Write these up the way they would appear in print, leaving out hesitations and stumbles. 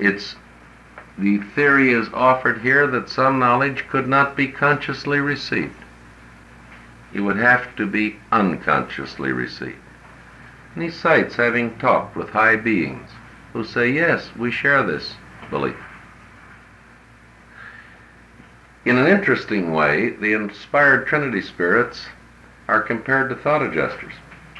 It's the theory is offered here that some knowledge could not be consciously received. It would have to be unconsciously received. And he cites having talked with high beings who say, yes, we share this belief. In an interesting way, the inspired Trinity spirits are compared to thought adjusters.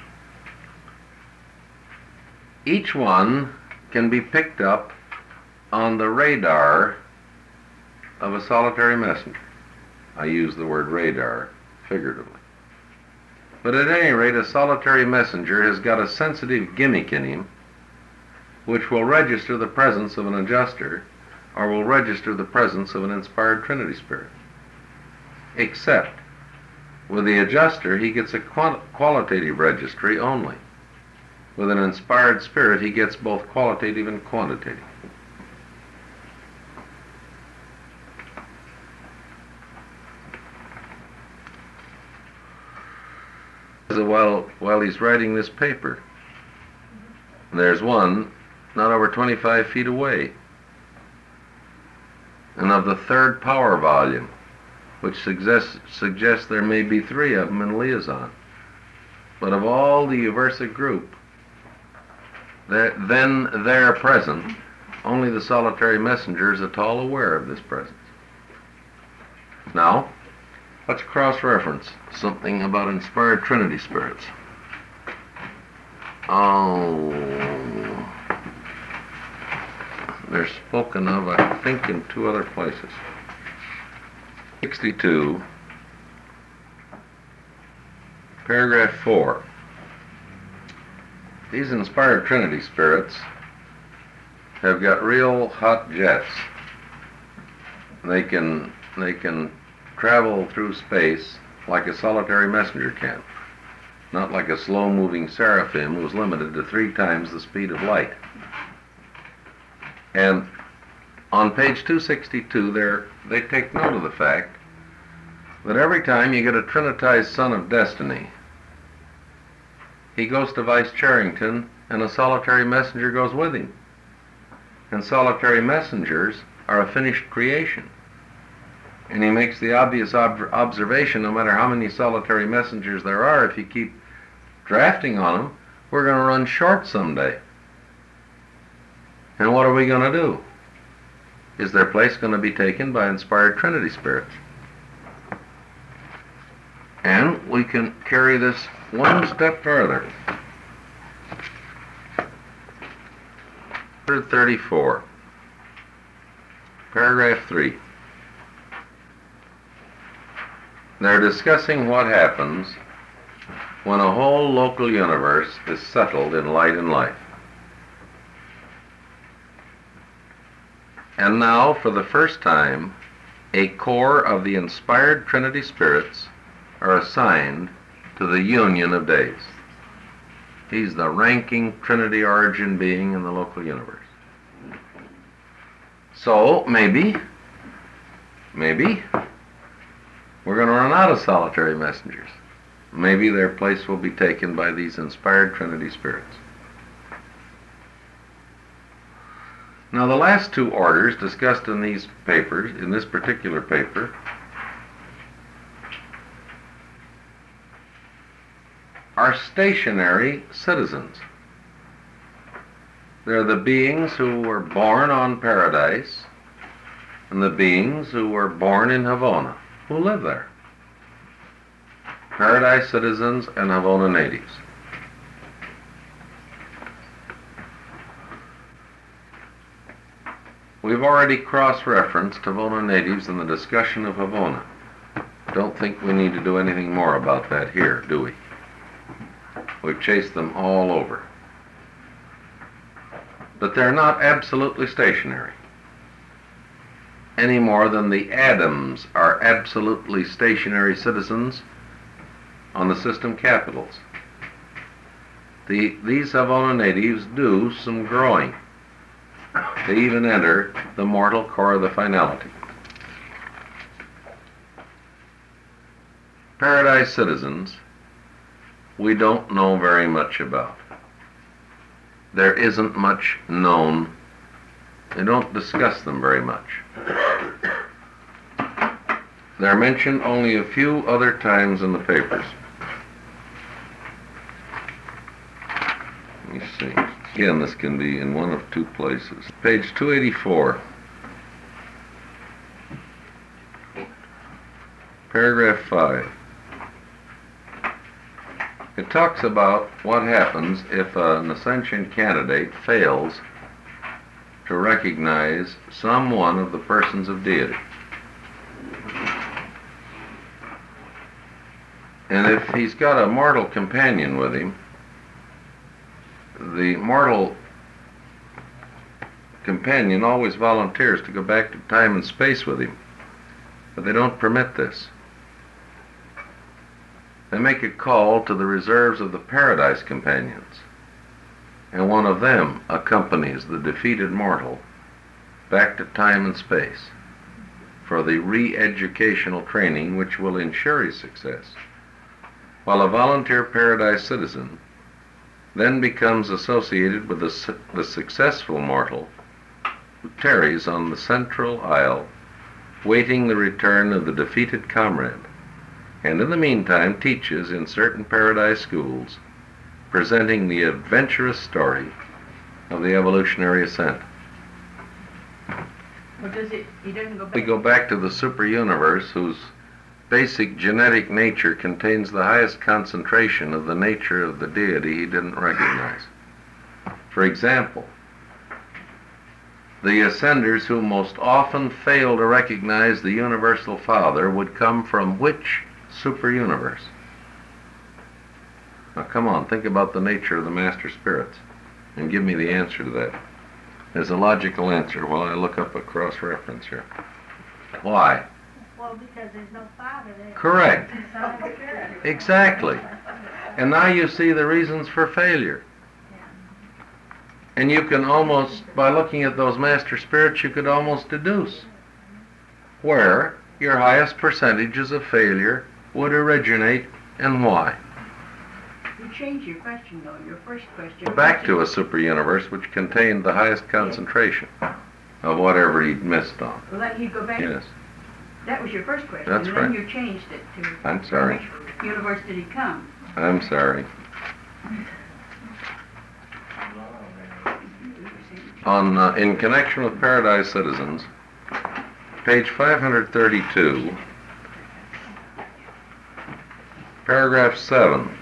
Each one can be picked up on the radar of a solitary messenger. I use the word radar figuratively. But at any rate, a solitary messenger has got a sensitive gimmick in him which will register the presence of an adjuster or will register the presence of an inspired Trinity spirit. Except with the adjuster, he gets a qualitative registry only. With an inspired spirit, he gets both qualitative and quantitative. While he's writing this paper, there's one not over 25 feet away, and of the third power volume, which suggests there may be three of them in liaison. But of all the Uversa group, there present, only the solitary messenger is at all aware of this presence. Now, let's cross-reference something about inspired Trinity spirits. They're spoken of, I think, in two other places. 62, paragraph 4. These inspired Trinity spirits have got real hot jets. They can travel through space like a solitary messenger can, not like a slow-moving seraphim who's limited to 3 times the speed of light. And on page 262 they take note of the fact that every time you get a trinitized son of destiny, he goes to Vice Charrington and a solitary messenger goes with him. And solitary messengers are a finished creation. And he makes the obvious observation, no matter how many solitary messengers there are, if you keep drafting on them, we're going to run short someday. And what are we going to do? Is their place going to be taken by inspired Trinity spirits? And we can carry this one step further. 34, paragraph 3. They're discussing what happens when a whole local universe is settled in light and life. And now, for the first time, a core of the inspired Trinity spirits are assigned to the union of days. He's the ranking Trinity origin being in the local universe. So, maybe, we're going to run out of solitary messengers. Maybe their place will be taken by these inspired Trinity spirits. Now, the last 2 orders discussed in these papers, in this particular paper, are stationary citizens. They're the beings who were born on Paradise and the beings who were born in Havona, who live there. Paradise citizens and Havona natives. We've already cross-referenced Havona natives in the discussion of Havona. Don't think we need to do anything more about that here, do we? We've chased them all over. But they're not absolutely stationary, any more than the Adams are absolutely stationary citizens on the system capitals. These Havona natives do some growing. They even enter the mortal core of the finality. Paradise citizens, we don't know very much about. There isn't much known They don't discuss them very much. They're mentioned only a few other times in the papers. Let me see. Again, this can be in one of two places. Page 284. Paragraph 5. It talks about what happens if an ascension candidate fails to recognize some one of the persons of deity. And if he's got a mortal companion with him, the mortal companion always volunteers to go back to time and space with him, but they don't permit this. They make a call to the reserves of the paradise companions, and one of them accompanies the defeated mortal back to time and space for the re-educational training which will ensure his success, while a volunteer paradise citizen then becomes associated with the successful mortal who tarries on the central aisle waiting the return of the defeated comrade, and in the meantime teaches in certain paradise schools, presenting the adventurous story of the evolutionary ascent. Or he doesn't go back? We go back to the super universe whose basic genetic nature contains the highest concentration of the nature of the deity he didn't recognize. For example, the ascenders who most often fail to recognize the universal Father would come from which super universe? Now come on, think about the nature of the master spirits and give me the answer to that. There's a logical answer while I look up a cross-reference here. Why? Well, because there's no Father there. Correct. Exactly. And now you see the reasons for failure. And you can almost, by looking at those master spirits, you could almost deduce where your highest percentages of failure would originate and why. You changed your question, though. Your first question. Back to a super universe which contained the highest concentration of whatever he'd missed on. Well, that you go back. Yes. That was your first question. That's and right. then you changed it to. I'm sorry. Which universe did he come? I'm sorry. In connection with Paradise Citizens, page 532, paragraph 7.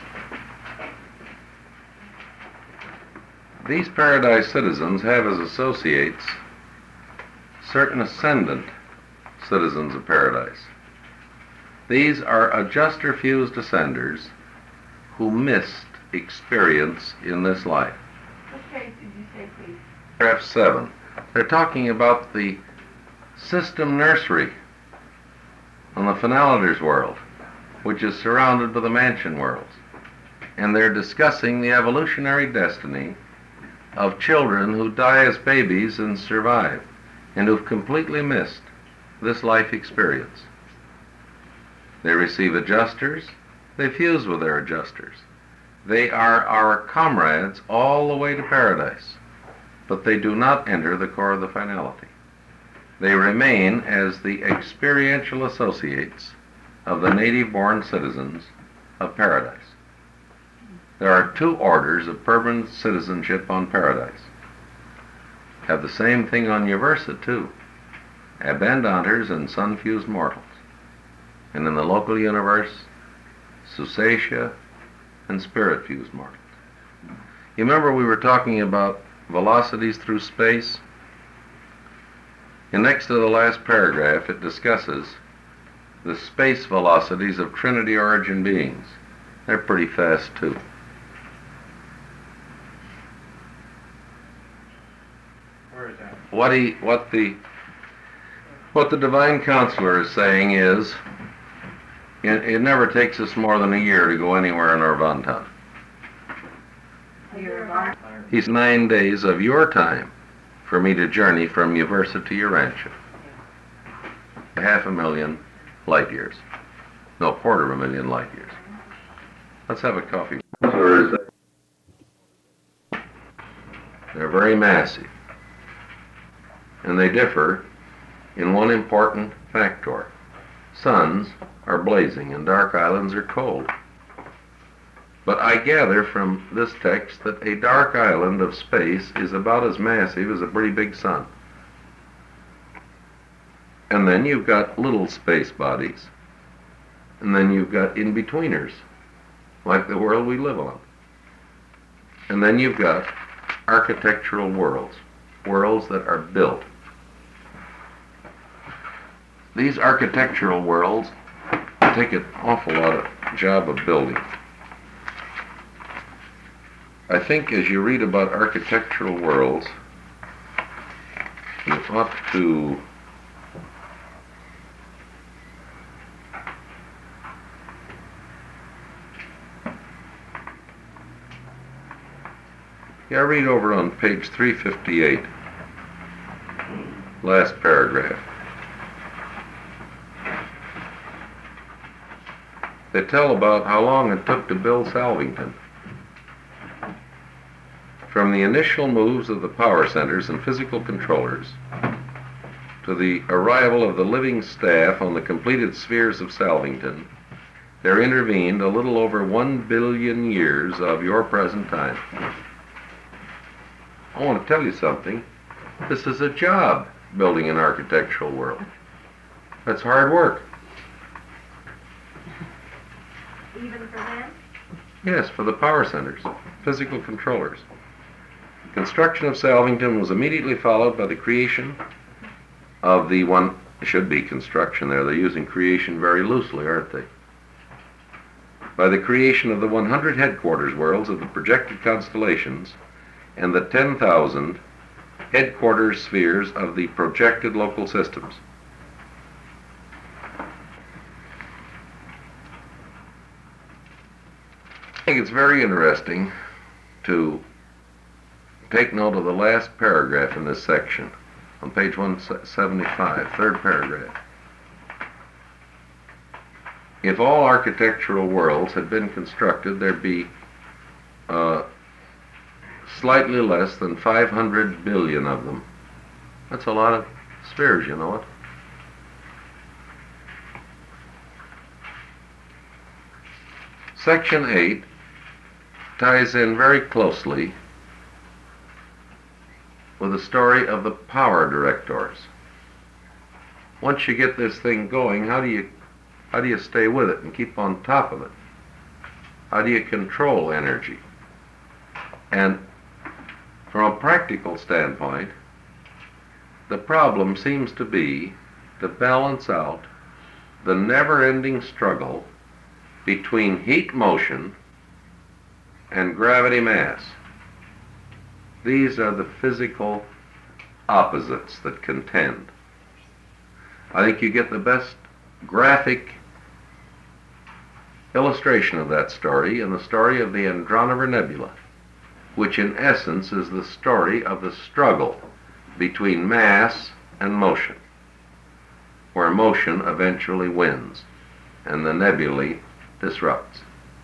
These Paradise Citizens have as associates certain ascendant citizens of Paradise. These are adjuster-fused ascenders who missed experience in this life. What page did you say, please? Paragraph 7. They're talking about the system nursery on the Finalider's world, which is surrounded by the mansion worlds. And they're discussing the evolutionary destiny of children who die as babies and survive, and who've completely missed this life experience. They receive adjusters, they fuse with their adjusters. They are our comrades all the way to paradise, but they do not enter the core of the finality. They remain as the experiential associates of the native-born citizens of paradise. There are two orders of permanent citizenship on paradise. Have the same thing on Uversa, too. Abandanters and sun-fused mortals. And in the local universe, Susatia and spirit-fused mortals. You remember we were talking about velocities through space? And next to the last paragraph, it discusses the space velocities of Trinity origin beings. They're pretty fast, too. Where is that? What the Divine Counselor is saying is, it never takes us more than a year to go anywhere in Orvantan. He's 9 days of your time for me to journey from Uversa to Urantia. 500,000 light years. No, 250,000 light years. Let's have a coffee. They're very massive. and they differ in one important factor. Suns are blazing and dark islands are cold. But I gather from this text that a dark island of space is about as massive as a pretty big sun. And then you've got little space bodies. And then you've got in-betweeners, like the world we live on. And then you've got architectural worlds, worlds that are built. These architectural worlds take an awful lot of job of building. I think as you read about architectural worlds, you ought to read over on page 358, last paragraph. They tell about how long it took to build Salvington. From the initial moves of the power centers and physical controllers to the arrival of the living staff on the completed spheres of Salvington, there intervened a little over 1 billion years of your present time. I want to tell you something. This is a job, building an architectural world. That's hard work. Even for them? Yes, for the power centers, physical controllers. Construction of Salvington was immediately followed by the creation of the one, should be construction there, they're using creation very loosely, aren't they? By the creation of the 100 headquarters worlds of the projected constellations and the 10,000 headquarters spheres of the projected local systems. I think it's very interesting to take note of the last paragraph in this section, on page 175, third paragraph. If all architectural worlds had been constructed, there'd be slightly less than 500 billion of them. That's a lot of spheres, you know it. Section 8 ties in very closely with the story of the power directors. Once you get this thing going, how do you stay with it and keep on top of it? How do you control energy? And from a practical standpoint, the problem seems to be to balance out the never-ending struggle between heat motion and gravity mass. These are the physical opposites that contend. I think you get the best graphic illustration of that story in the story of the Andronover Nebula, which in essence is the story of the struggle between mass and motion, where motion eventually wins and the nebulae disrupts.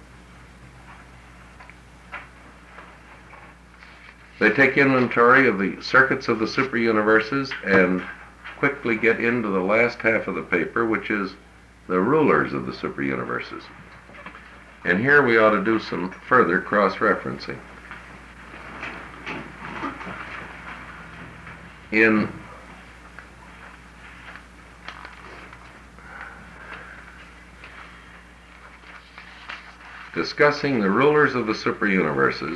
They take inventory of the circuits of the superuniverses and quickly get into the last half of the paper, which is the rulers of the superuniverses. And here we ought to do some further cross-referencing. In discussing the rulers of the superuniverses,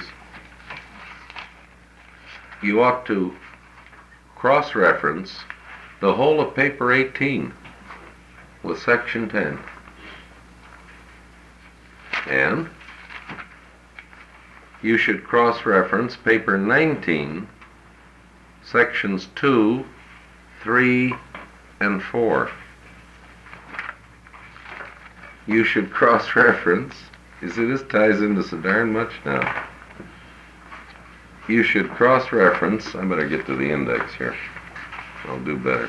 you ought to cross-reference the whole of paper 18 with section 10. And you should cross-reference paper 19, sections 2, 3, and 4. You should cross-reference, you see this ties into so darn much now. You should cross-reference, I better get to the index here, I'll do better.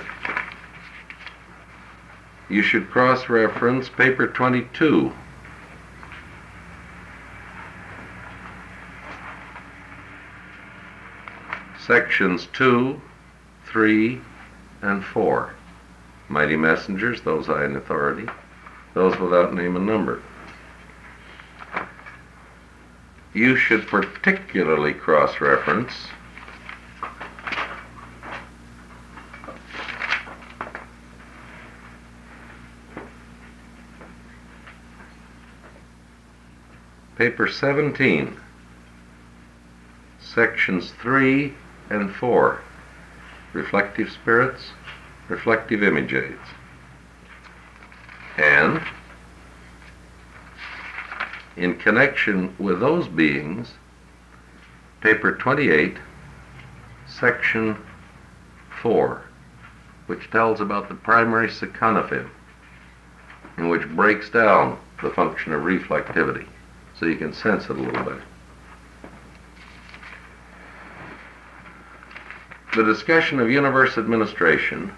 You should cross-reference paper 22. Sections 2, 3 and 4. Mighty messengers, those high in authority, those without name and number. You should particularly cross-reference paper 17, sections 3 and 4, reflective spirits, reflective image aids. And in connection with those beings, paper 28, section 4, which tells about the primary seconophim, and which breaks down the function of reflectivity, so you can sense it a little bit. The discussion of universe administration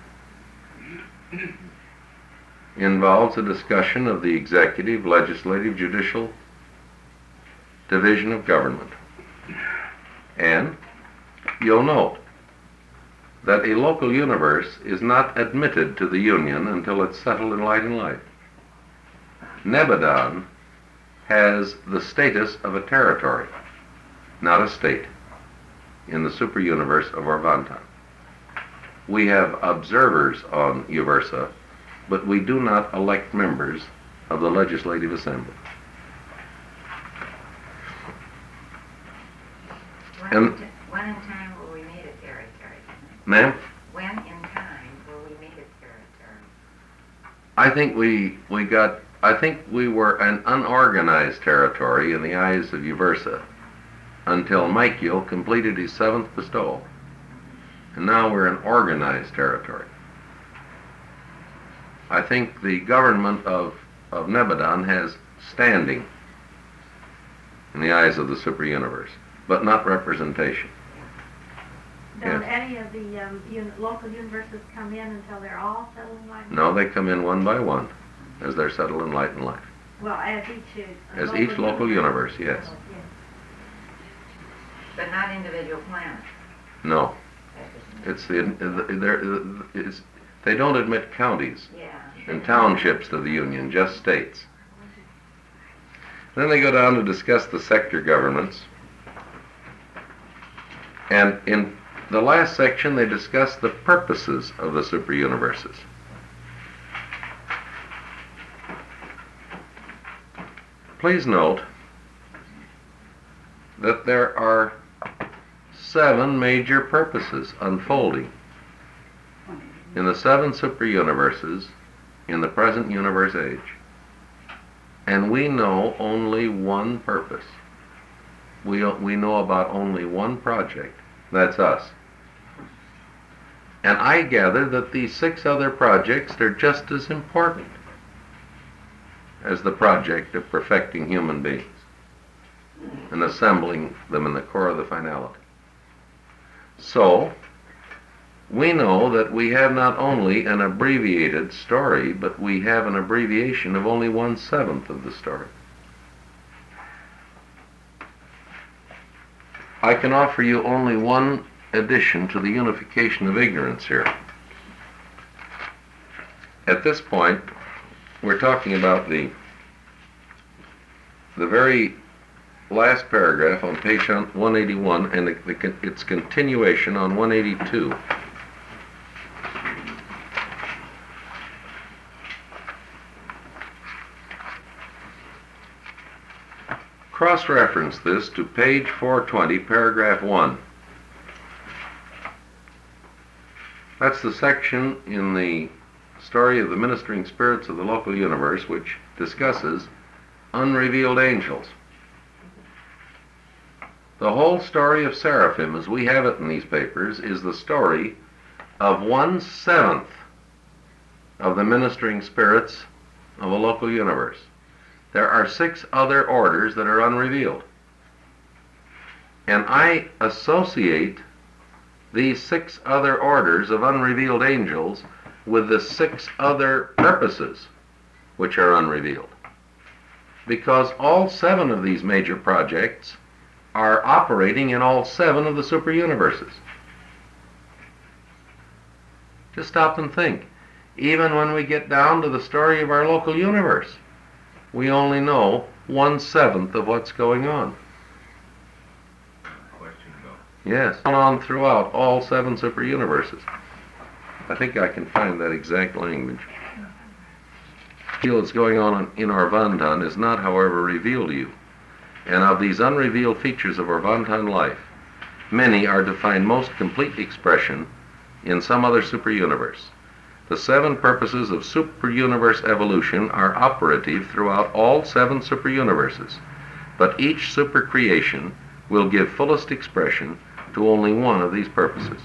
involves a discussion of the executive, legislative, judicial division of government. And you'll note that a local universe is not admitted to the Union until it's settled in light and life. Nebadon has the status of a territory, not a state, in the super-universe of Orvantan. We have observers on Uversa, but we do not elect members of the Legislative Assembly. When in time will we meet a territory? Ma'am? When in time will we meet a territory? I think we were an unorganized territory in the eyes of Uversa until Michael completed his 7th bestowal. And now we're an organized territory. I think the government of Nebadon has standing in the eyes of the super-universe, but not representation. Don't Yes. any of the local universes come in until they're all settled in light? No, they come in one by one as they're settled in light and life. Well, as Each local universe, yes. But not individual planets. No, That isn't- they don't admit counties Yeah. and townships to the Union, just states. Then they go down to discuss the sector governments. And in the last section, they discuss the purposes of the super-universes. Please note that there are 7 major purposes unfolding in the 7 super-universes in the present universe age. And we know only one purpose. We know about only one project. That's us. And I gather that these 6 other projects are just as important as the project of perfecting human beings and assembling them in the core of the finality. So, we know that we have not only an abbreviated story, but we have an abbreviation of only 1/7 of the story. I can offer you only one addition to the unification of ignorance here. At this point, we're talking about the very last paragraph on page 181 and its continuation on 182. Cross-reference this to page 420, paragraph 1. That's the section in the story of the ministering spirits of the local universe which discusses unrevealed angels. The whole story of Seraphim, as we have it in these papers, is the story of 1/7 of the ministering spirits of a local universe. There are 6 other orders that are unrevealed. And I associate these 6 other orders of unrevealed angels with the 6 other purposes which are unrevealed. Because all 7 of these major projects are operating in all 7 of the super-universes. Just stop and think. Even when we get down to the story of our local universe, we only know 1/7 of what's going on. Question go. Yes, on throughout all 7 super universes. I think I can find that exact language. What's going on in our Vantan is not, however, revealed to you. And of these unrevealed features of our Vantan life, many are to find most complete expression in some other super universe. The 7 purposes of super universe evolution are operative throughout all 7 super universes, but each super creation will give fullest expression to only one of these purposes.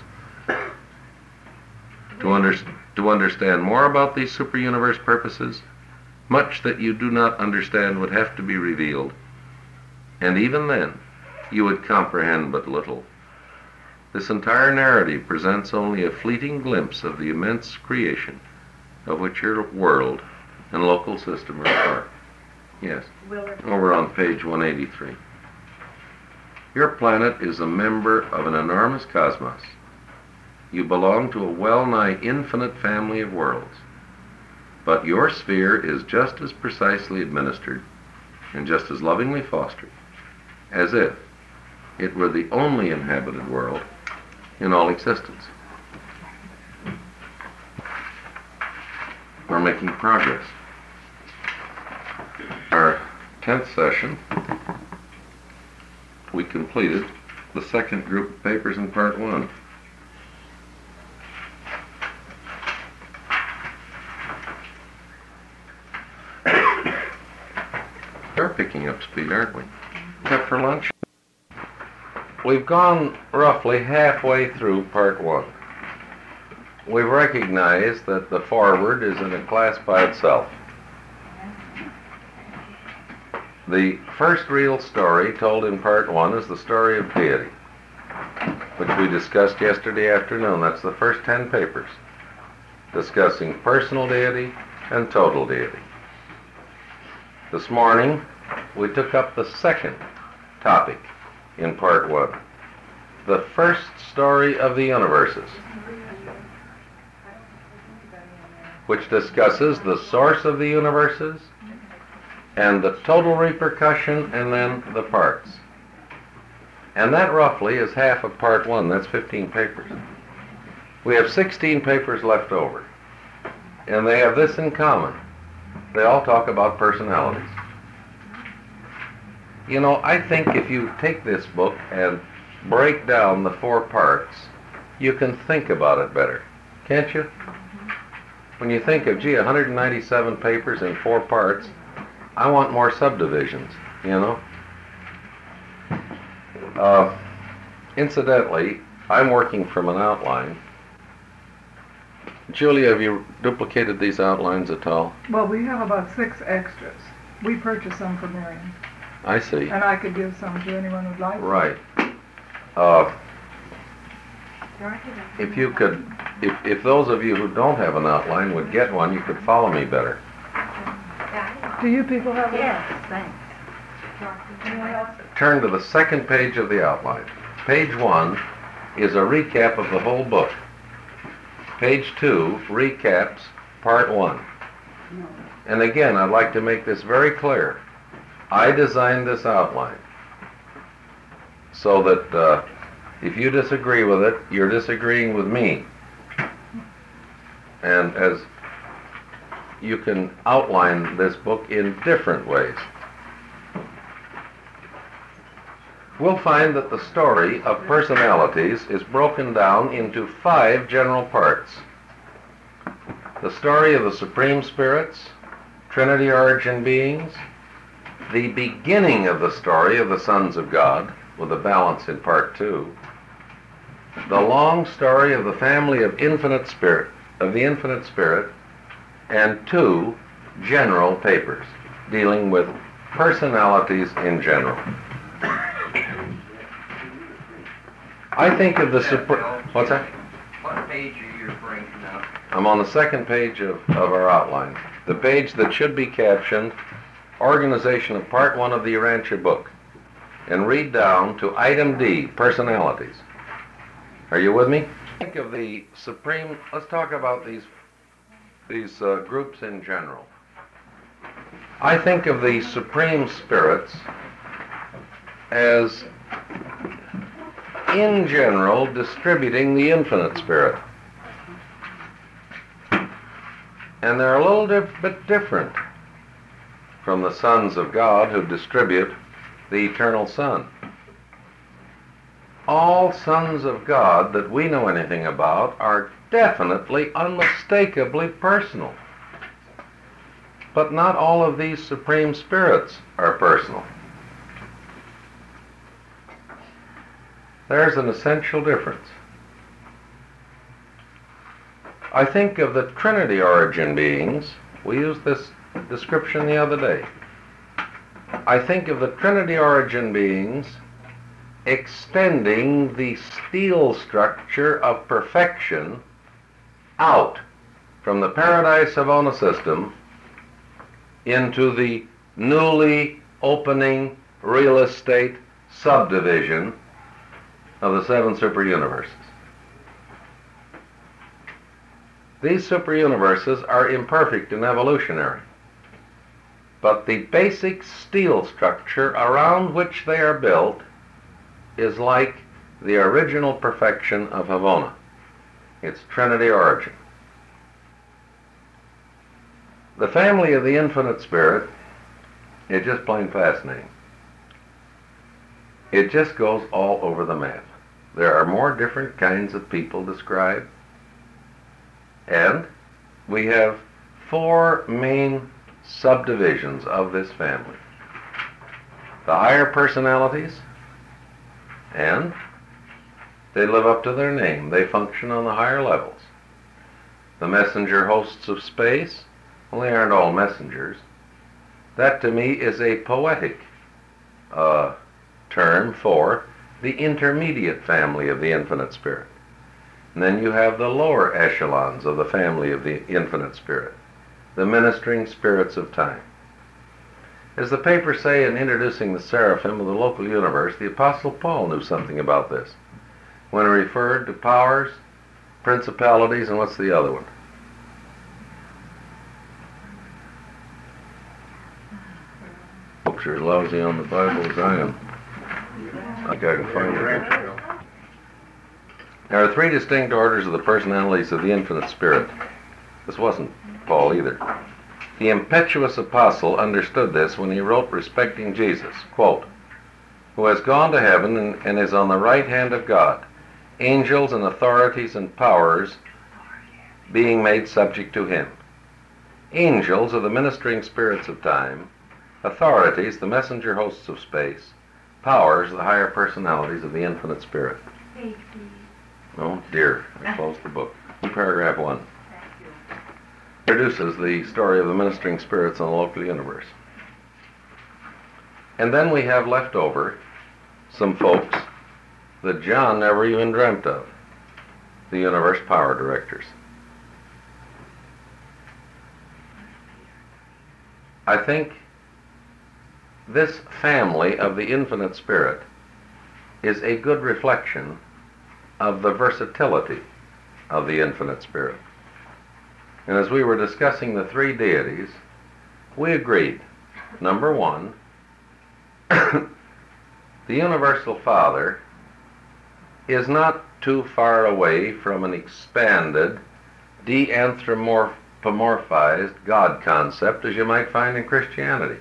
To understand more about these super universe purposes, much that you do not understand would have to be revealed, and even then, you would comprehend but little. This entire narrative presents only a fleeting glimpse of the immense creation of which your world and local system are a part. Yes, over on page 183. Your planet is a member of an enormous cosmos. You belong to a well-nigh infinite family of worlds. But your sphere is just as precisely administered and just as lovingly fostered as if it were the only inhabited world in all existence. We're making progress. Our 10th session, we completed the second group of papers in part 1. We're picking up speed, aren't we? Except for lunch. We've gone roughly halfway through part 1. We've recognized that the foreword is in a class by itself. The first real story told in part 1 is the story of deity, which we discussed yesterday afternoon. That's the first 10 papers, discussing personal deity and total deity. This morning, we took up the second topic in part 1, the first story of the universes, which discusses the source of the universes and the total repercussion and then the parts. And that roughly is half of part 1. That's 15 papers. We have 16 papers left over, and they have this in common. They all talk about personalities. You know, I think if you take this book and break down the 4 parts, you can think about it better, can't you? When you think of, 197 papers in 4 parts, I want more subdivisions, you know? Incidentally, I'm working from an outline. Julia, have you duplicated these outlines at all? Well, we have about 6 extras. We purchased some for Miriam. I see. And I could give some to anyone who'd like. Right. If you could, if those of you who don't have an outline would get one, you could follow me better. Do you people have one? Yes, thanks. Anyone else? Turn to the second page of the outline. Page 1 is a recap of the whole book. Page 2 recaps part 1. And again, I'd like to make this very clear. I designed this outline so that if you disagree with it, you're disagreeing with me. And as you can outline this book in different ways. We'll find that the story of personalities is broken down into 5 general parts. The story of the Supreme Spirits, Trinity origin beings, the beginning of the story of the sons of God, with a balance in part 2, the long story of the family of the infinite spirit, and 2 general papers dealing with personalities in general. I think of the what's that? What page are you referring to now? I'm on the second page of our outline. The page that should be captioned Organization of Part 1 of the Urantia book. And read down to item D, personalities. Are you with me? think of the supreme, let's talk about these groups in general. I think of the supreme spirits as, in general, distributing the infinite spirit. And they're a little bit different from the sons of God who distribute the eternal Son. All sons of God that we know anything about are definitely, unmistakably personal. But not all of these supreme spirits are personal. There's an essential difference. I think of the Trinity origin beings. We used this description the other day. I think of the Trinity origin beings extending the steel structure of perfection out from the Paradise Havona system into the newly opening real estate subdivision of the 7 superuniverses. These superuniverses are imperfect and evolutionary, but the basic steel structure around which they are built is like the original perfection of Havona, its Trinity origin. The family of the infinite spirit is just plain fascinating. It just goes all over the map. There are more different kinds of people described, and we have 4 main subdivisions of this family. The higher personalities, and they live up to their name. They function on the higher levels. The messenger hosts of space, well, they aren't all messengers. That to me is a poetic term for the intermediate family of the infinite spirit. And then you have the lower echelons of the family of the infinite spirit, the ministering spirits of time. As the papers say in introducing the seraphim of the local universe, the Apostle Paul knew something about this when he referred to powers, principalities, and what's the other one? Folks are as lousy on the Bible as I am. I think I can find it. There are 3 distinct orders of the personalities of the infinite spirit. This wasn't Paul either. The impetuous apostle understood this when he wrote respecting Jesus, quote, who has gone to heaven and is on the right hand of God, angels and authorities and powers being made subject to him. Angels are the ministering spirits of time, authorities, the messenger hosts of space, powers, the higher personalities of the infinite spirit. Oh dear, I closed the book. Paragraph 1. Introduces the story of the ministering spirits in the local universe. And then we have left over some folks that John never even dreamt of, the universe power directors. I think this family of the infinite spirit is a good reflection of the versatility of the infinite spirit. And as we were discussing the 3 deities, we agreed, number 1, the Universal Father is not too far away from an expanded, de-anthropomorphized God concept as you might find in Christianity.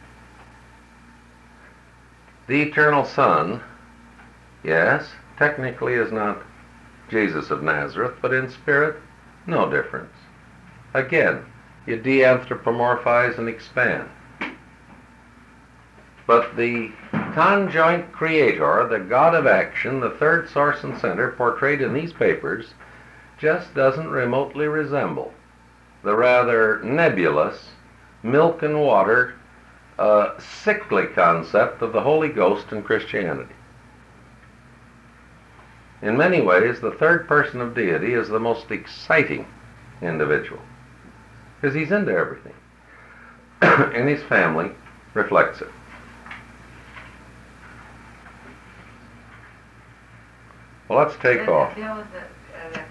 The Eternal Son, yes, technically is not Jesus of Nazareth, but in spirit, no difference. Again, you de-anthropomorphize and expand. But the conjoint creator, the God of action, the third source and center portrayed in these papers, just doesn't remotely resemble the rather nebulous, milk and water, sickly concept of the Holy Ghost in Christianity. In many ways, the third person of deity is the most exciting individual, because he's into everything, and his family reflects it. Well, let's take off. Bill, the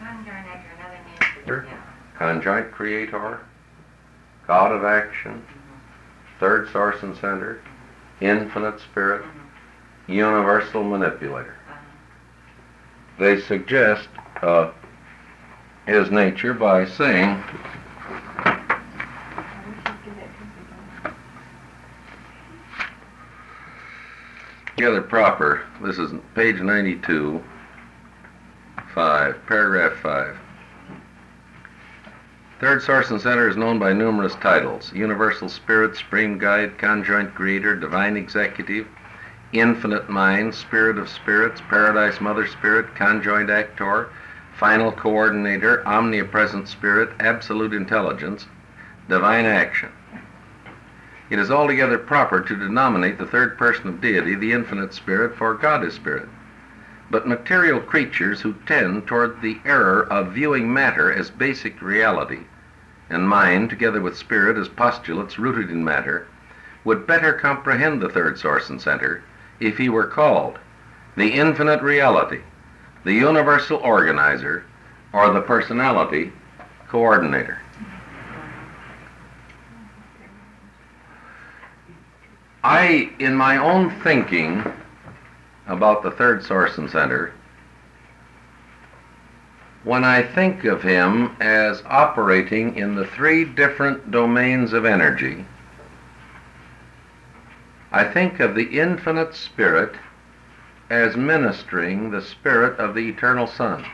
Creator, conjoint Creator, God of action, third source and center, infinite Spirit, universal manipulator. They suggest his nature by saying, together proper, this is page 92, 5, paragraph 5. Third source and center is known by numerous titles: Universal Spirit, Supreme Guide, Conjoint Creator, Divine Executive, Infinite Mind, Spirit of Spirits, Paradise Mother Spirit, Conjoint Actor, Final Coordinator, Omnipresent Spirit, Absolute Intelligence, Divine Action. It is altogether proper to denominate the third person of deity the Infinite Spirit, for God is Spirit. But material creatures who tend toward the error of viewing matter as basic reality, and mind, together with spirit, as postulates rooted in matter, would better comprehend the third source and center if he were called the infinite reality, the universal organizer, or the personality coordinator. I, in my own thinking about the third source and center, when I think of him as operating in the three different domains of energy, I think of the infinite Spirit as ministering the Spirit of the Eternal Son.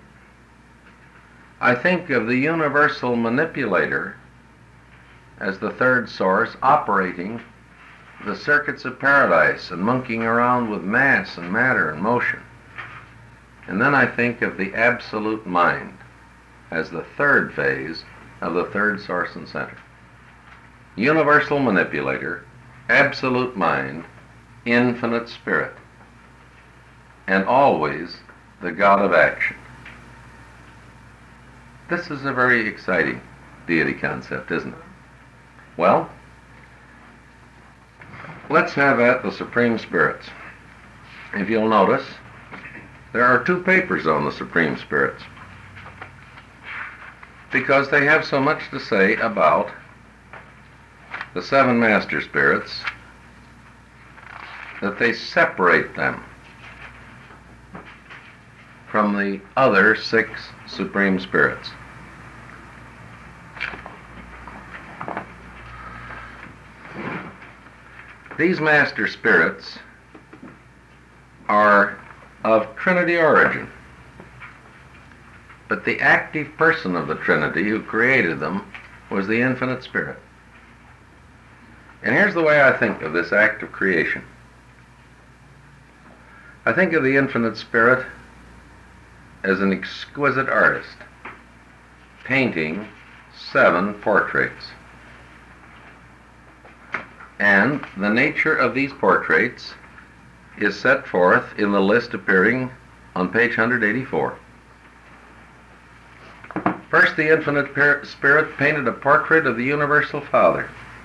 I think of the universal manipulator as the third source operating the circuits of paradise and monkeying around with mass and matter and motion. And then I think of the absolute mind as the third phase of the third source and center. Universal manipulator, absolute mind, infinite Spirit, and always the God of action. This is a very exciting deity concept, isn't it? Well, let's have at the Supreme Spirits. If you'll notice, there are 2 papers on the Supreme Spirits, because they have so much to say about the 7 Master Spirits that they separate them from the other 6 Supreme Spirits. These Master Spirits are of Trinity origin, but the active person of the Trinity who created them was the Infinite Spirit. And here's the way I think of this act of creation. I think of the Infinite Spirit as an exquisite artist painting 7 portraits. And the nature of these portraits is set forth in the list appearing on page 184. First, the Infinite Spirit painted a portrait of the Universal Father.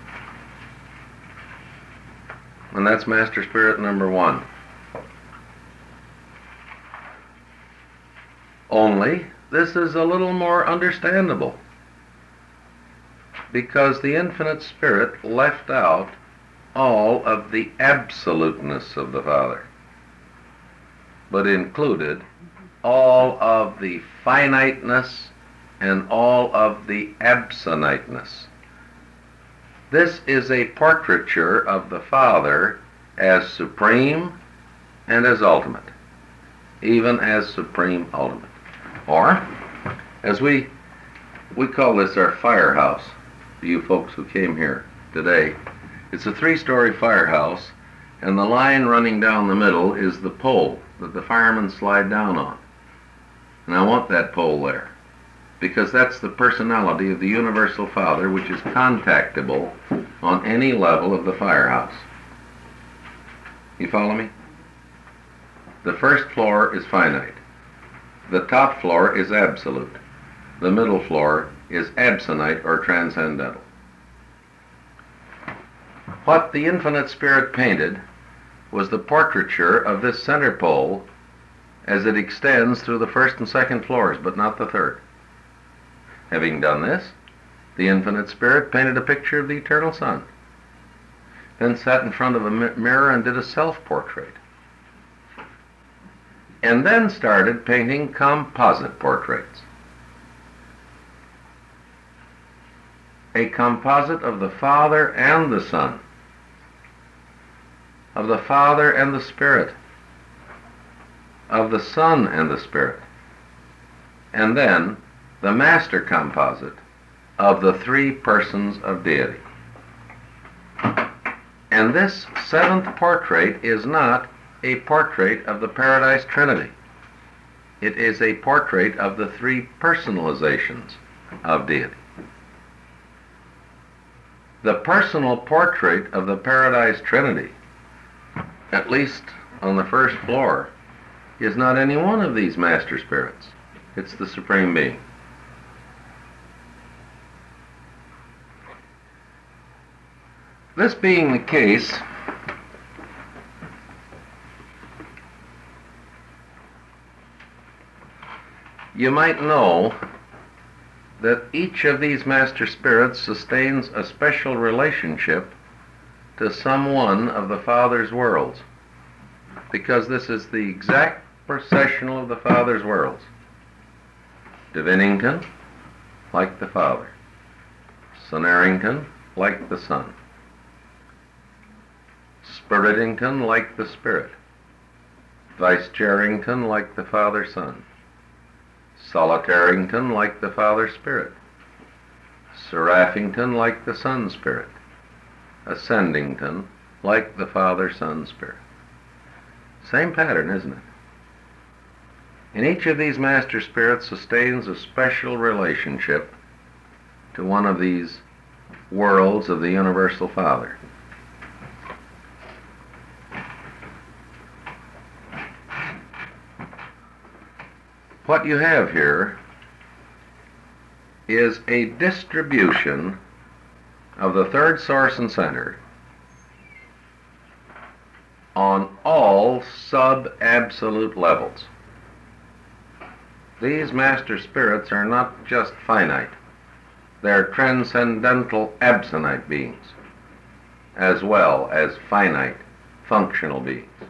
And that's Master Spirit number 1. Only, this is a little more understandable, because the Infinite Spirit left out all of the absoluteness of the Father, but included all of the finiteness and all of the absoluteness. This is a portraiture of the Father as supreme and as ultimate, even as supreme ultimate. Or, as we call this our firehouse, you folks who came here today. It's a 3-story firehouse, and the line running down the middle is the pole that the firemen slide down on. And I want that pole there, because that's the personality of the Universal Father, which is contactable on any level of the firehouse. You follow me? The first floor is finite. The top floor is absolute. The middle floor is absonite or transcendental. What the Infinite Spirit painted was the portraiture of this center pole as it extends through the first and second floors, but not the third. Having done this, the Infinite Spirit painted a picture of the Eternal Son, then sat in front of a mirror and did a self-portrait, and then started painting composite portraits. A composite of the Father and the Son, of the Father and the Spirit, of the Son and the Spirit, and then the master composite of the three persons of deity. And this seventh portrait is not a portrait of the Paradise Trinity. It is a portrait of the three personalizations of deity. The personal portrait of the Paradise Trinity, at least on the first floor, is not any one of these master spirits. It's the Supreme Being. This being the case, you might know that each of these master spirits sustains a special relationship to some one of the Father's worlds, because this is the exact processional of the Father's worlds. Divinington, like the Father. Sonarington, like the Son. Spiritington, like the Spirit. Vicecharington, like the Father-Son. Solitarington, like the Father-Spirit. Seraphington, like the Son-Spirit. Ascendington, like the Father-Son-Spirit. Same pattern, isn't it? And each of these master spirits sustains a special relationship to one of these worlds of the Universal Father. What you have here is a distribution of the third source and center on all sub-absolute levels. These master spirits are not just finite. They're transcendental absonite beings, as well as finite functional beings.